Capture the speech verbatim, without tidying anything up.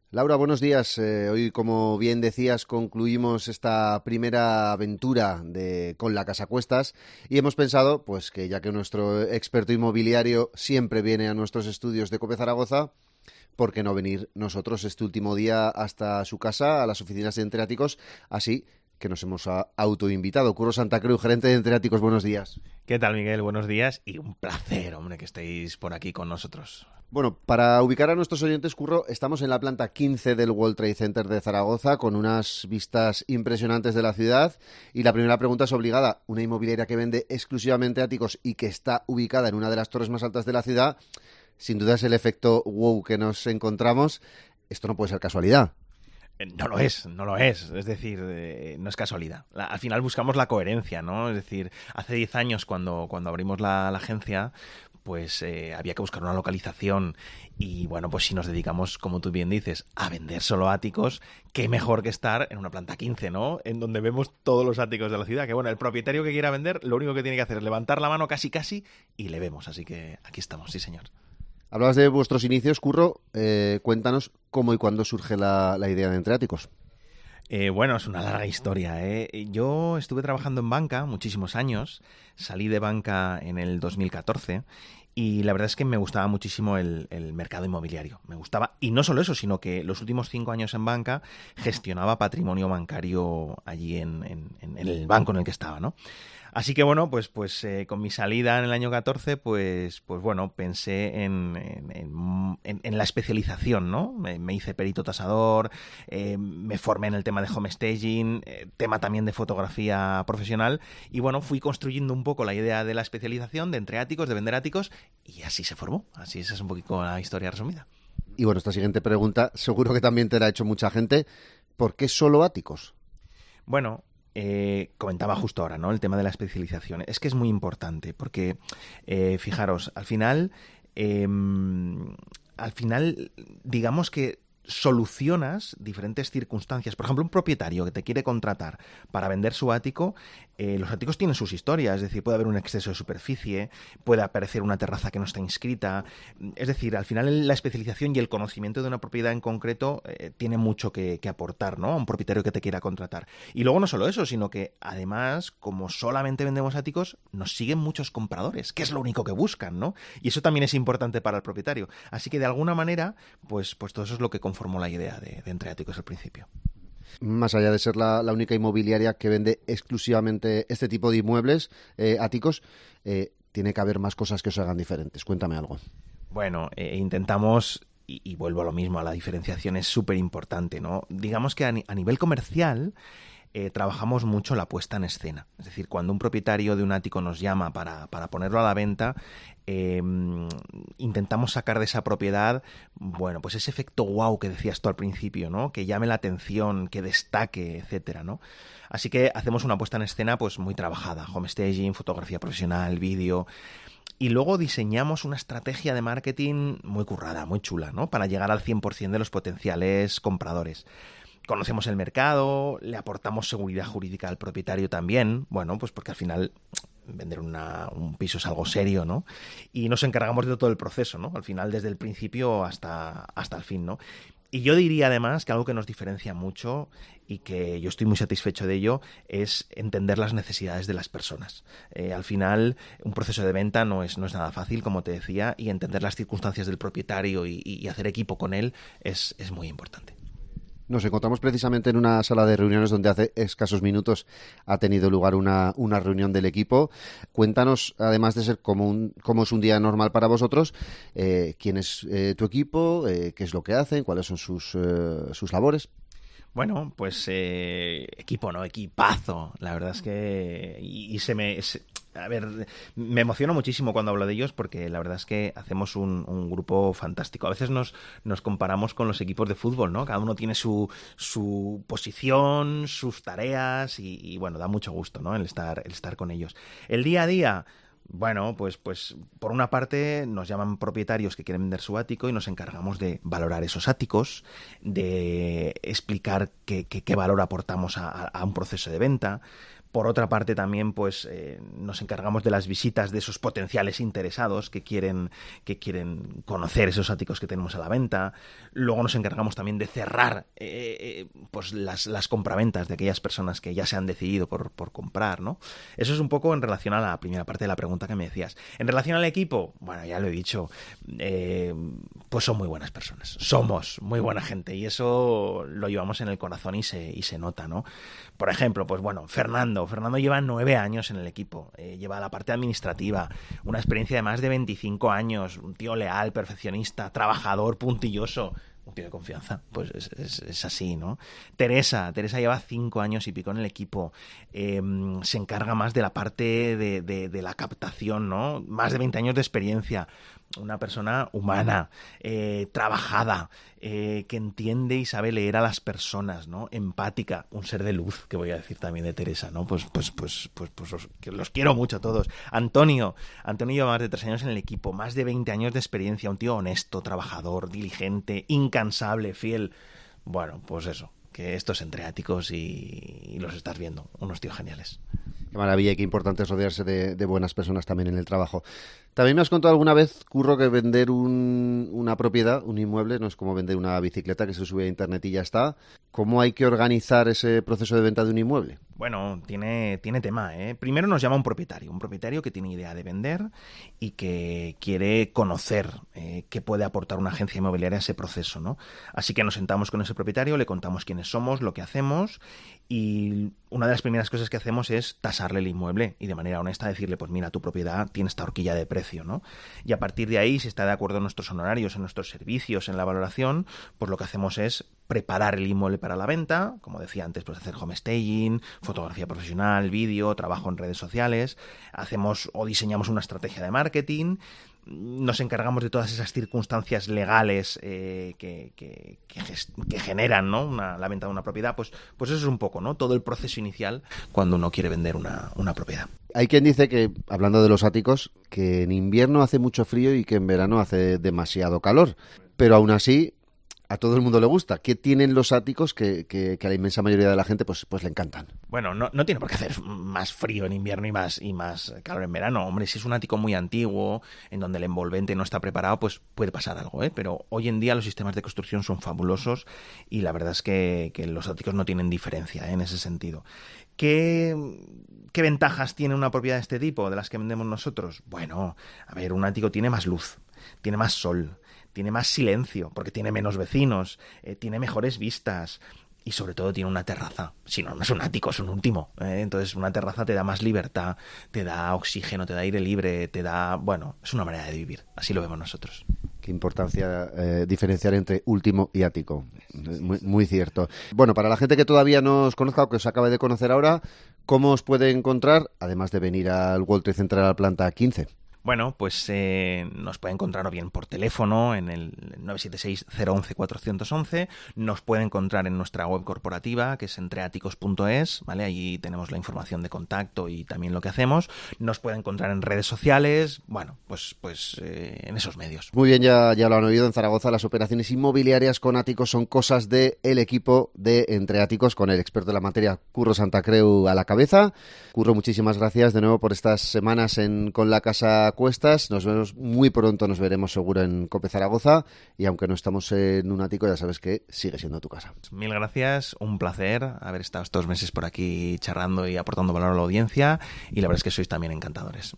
Laura, buenos días. Eh, hoy, como bien decías, concluimos esta primera aventura de con la Casa Cuestas y hemos pensado, pues que ya que nuestro experto inmobiliario siempre viene a nuestros estudios de COPE Zaragoza, ¿por qué no venir nosotros este último día hasta su casa, a las oficinas de Entreáticos? Así que nos hemos a- autoinvitado. Curro Santa Cruz, gerente de Entreáticos, buenos días. ¿Qué tal, Miguel? Buenos días y un placer, hombre, que estéis por aquí con nosotros. Bueno, para ubicar a nuestros oyentes, Curro, estamos en la planta quince del World Trade Center de Zaragoza con unas vistas impresionantes de la ciudad. Y la primera pregunta es obligada. Una inmobiliaria que vende exclusivamente áticos y que está ubicada en una de las torres más altas de la ciudad, sin duda es el efecto wow que nos encontramos. Esto no puede ser casualidad. No lo es, no lo es. Es decir, eh, no es casualidad. La, al final buscamos la coherencia, ¿no? Es decir, hace diez años cuando, cuando abrimos la, la agencia, pues eh, había que buscar una localización y bueno, pues si nos dedicamos, como tú bien dices, a vender solo áticos, qué mejor que estar en una planta quince, ¿no? En donde vemos todos los áticos de la ciudad, que bueno, el propietario que quiera vender, lo único que tiene que hacer es levantar la mano casi casi y le vemos, así que aquí estamos, sí señor. Hablabas de vuestros inicios, Curro. Eh, cuéntanos cómo y cuándo surge la, la idea de Entreáticos. Eh, bueno, es una larga historia, ¿eh? Yo estuve trabajando en banca muchísimos años, salí de banca en el dos mil catorce y la verdad es que me gustaba muchísimo el, el mercado inmobiliario. Me gustaba, y no solo eso, sino que los últimos cinco años en banca gestionaba patrimonio bancario allí en, en, en el banco en el que estaba, ¿no? Así que bueno, pues, pues eh, con mi salida en el año catorce, pues, pues bueno, pensé en, en, en, en la especialización, ¿no? Me, me hice perito tasador, eh, me formé en el tema de home staging, eh, tema también de fotografía profesional, y bueno, fui construyendo un poco la idea de la especialización, de entreáticos, de vender áticos, y así se formó. Así esa es un poquito la historia resumida. Y bueno, esta siguiente pregunta seguro que también te la ha hecho mucha gente. ¿Por qué solo áticos? Bueno, Eh, comentaba justo ahora, ¿no? El tema de la especialización. Es que es muy importante porque, eh, fijaros, al final, eh, al final, digamos que solucionas diferentes circunstancias. Por ejemplo, un propietario que te quiere contratar para vender su ático, eh, los áticos tienen sus historias, es decir, puede haber un exceso de superficie, puede aparecer una terraza que no está inscrita, es decir, al final la especialización y el conocimiento de una propiedad en concreto eh, tiene mucho que, que aportar, ¿no? A un propietario que te quiera contratar. Y luego no solo eso, sino que además, como solamente vendemos áticos, nos siguen muchos compradores, que es lo único que buscan, ¿no? Y eso también es importante para el propietario. Así que de alguna manera, pues, pues todo eso es lo que conformó la idea de, de Entreáticos al principio. Más allá de ser la, la única inmobiliaria que vende exclusivamente este tipo de inmuebles, eh, áticos, eh, tiene que haber más cosas que os hagan diferentes. Cuéntame algo. Bueno, eh, intentamos, y, y vuelvo a lo mismo, a la diferenciación es súper importante, ¿no? Digamos que a, ni- a nivel comercial eh, trabajamos mucho la puesta en escena. Es decir, cuando un propietario de un ático nos llama para, para ponerlo a la venta, eh, intentamos sacar de esa propiedad, bueno, pues ese efecto wow que decías tú al principio, ¿no? Que llame la atención, que destaque, etcétera, ¿no? Así que hacemos una puesta en escena pues muy trabajada, home staging, fotografía profesional, vídeo. Y luego diseñamos una estrategia de marketing muy currada, muy chula, ¿no? Para llegar al cien por ciento de los potenciales compradores. Conocemos el mercado, le aportamos seguridad jurídica al propietario también, bueno, pues porque al final vender una, un piso es algo serio, ¿no? Y nos encargamos de todo el proceso, ¿no? Al final, desde el principio hasta, hasta el fin, ¿no? Y yo diría además que algo que nos diferencia mucho y que yo estoy muy satisfecho de ello es entender las necesidades de las personas. Eh, al final, un proceso de venta no es, no es nada fácil, como te decía, y entender las circunstancias del propietario y, y hacer equipo con él es, es muy importante. Nos encontramos precisamente en una sala de reuniones donde hace escasos minutos ha tenido lugar una, una reunión del equipo. Cuéntanos, además de ser como, un, como es un día normal para vosotros, eh, quién es eh, tu equipo, eh, qué es lo que hacen, cuáles son sus, eh, sus labores. Bueno, pues eh, equipo, ¿no? Equipazo. La verdad es que... Y, y se me... Se, a ver, me emociono muchísimo cuando hablo de ellos porque la verdad es que hacemos un, un grupo fantástico. A veces nos, nos comparamos con los equipos de fútbol, ¿no? Cada uno tiene su, su posición, sus tareas y, y bueno, da mucho gusto, ¿no? El estar, el estar con ellos. El día a día... Bueno, pues, pues por una parte nos llaman propietarios que quieren vender su ático y nos encargamos de valorar esos áticos, de explicar qué, qué, qué valor aportamos a, a un proceso de venta. Por otra parte también pues eh, nos encargamos de las visitas de esos potenciales interesados que quieren, que quieren conocer esos áticos que tenemos a la venta. Luego nos encargamos también de cerrar eh, eh, pues las, las compraventas de aquellas personas que ya se han decidido por, por comprar, ¿no? Eso es un poco en relación a la primera parte de la pregunta que me decías. En relación al equipo, bueno, ya lo he dicho, eh, pues son muy buenas personas. Somos muy buena gente y eso lo llevamos en el corazón y se, y se nota, ¿no? Por ejemplo, pues bueno, Fernando. Fernando lleva nueve años en el equipo, eh, lleva la parte administrativa, una experiencia de más de veinticinco años, un tío leal, perfeccionista, trabajador, puntilloso, un tío de confianza, pues es, es, es así, ¿no? Teresa, Teresa lleva cinco años y pico en el equipo, eh, se encarga más de la parte de, de, de la captación, ¿no? Más de veinte años de experiencia, una persona humana, eh, trabajada, eh, que entiende y sabe leer a las personas, ¿no? Empática, un ser de luz, que voy a decir también de Teresa, ¿no? Pues, pues, pues, pues, pues los, que los quiero mucho a todos. Antonio, Antonio lleva más de tres años en el equipo, más de veinte años de experiencia, un tío honesto, trabajador, diligente, incansable, fiel. Bueno, pues eso, que estos entreáticos y, y los estás viendo, unos tíos geniales. Qué maravilla y qué importante es rodearse de, de buenas personas también en el trabajo. También me has contado alguna vez, Curro, que vender un, una propiedad, un inmueble, no es como vender una bicicleta que se sube a internet y ya está. ¿Cómo hay que organizar ese proceso de venta de un inmueble? Bueno, tiene, tiene tema, ¿eh? Primero nos llama un propietario, un propietario que tiene idea de vender y que quiere conocer eh, qué puede aportar una agencia inmobiliaria a ese proceso, ¿no? Así que nos sentamos con ese propietario, le contamos quiénes somos, lo que hacemos y una de las primeras cosas que hacemos es tasarle el inmueble y de manera honesta decirle, pues mira, tu propiedad tiene esta horquilla de precio, ¿no? Y a partir de ahí, si está de acuerdo en nuestros honorarios, en nuestros servicios, en la valoración, pues lo que hacemos es preparar el inmueble para la venta, como decía antes, pues hacer home staging, fotografía profesional, vídeo, trabajo en redes sociales, hacemos o diseñamos una estrategia de marketing, nos encargamos de todas esas circunstancias legales eh, que, que, que, que generan, ¿no? una, la venta de una propiedad, pues, pues eso es un poco, ¿no? Todo el proceso inicial cuando uno quiere vender una, una propiedad. Hay quien dice que, hablando de los áticos, que en invierno hace mucho frío y que en verano hace demasiado calor, pero aún así a todo el mundo le gusta. ¿Qué tienen los áticos que, que, que a la inmensa mayoría de la gente pues, pues le encantan? Bueno, no, no tiene por qué hacer más frío en invierno y más, y más calor en verano. Hombre, si es un ático muy antiguo, en donde el envolvente no está preparado, pues puede pasar algo, ¿eh? Pero hoy en día los sistemas de construcción son fabulosos y la verdad es que, que los áticos no tienen diferencia, ¿eh? En ese sentido. ¿Qué, ¿Qué ventajas tiene una propiedad de este tipo, de las que vendemos nosotros? Bueno, a ver, un ático tiene más luz, tiene más sol, tiene más silencio, porque tiene menos vecinos, eh, tiene mejores vistas y sobre todo tiene una terraza. Si no, no es un ático, es un último. ¿eh? Entonces una terraza te da más libertad, te da oxígeno, te da aire libre, te da... Bueno, es una manera de vivir. Así lo vemos nosotros. Qué importancia eh, diferenciar entre último y ático. Muy, muy cierto. Bueno, para la gente que todavía no os conozca o que os acabe de conocer ahora, ¿cómo os puede encontrar, además de venir al World Trade Center a la planta quince? Bueno, pues eh, nos puede encontrar o bien por teléfono en el nueve siete seis, cero once, cuatrocientos once, nos puede encontrar en nuestra web corporativa, que es entreáticos punto es, ¿vale? Allí tenemos la información de contacto y también lo que hacemos. Nos puede encontrar en redes sociales, bueno, pues pues eh, en esos medios. Muy bien, ya, ya lo han oído, en Zaragoza las operaciones inmobiliarias con áticos son cosas del equipo de Entreáticos, con el experto de la materia, Curro Santacreu, a la cabeza. Curro, muchísimas gracias de nuevo por estas semanas en Con la Casa Cuestas. Nos vemos muy pronto, nos veremos seguro en COPE Zaragoza y aunque no estamos en un ático, ya sabes que sigue siendo tu casa. Mil gracias, un placer haber estado estos meses por aquí charlando y aportando valor a la audiencia y la verdad es que sois también encantadores.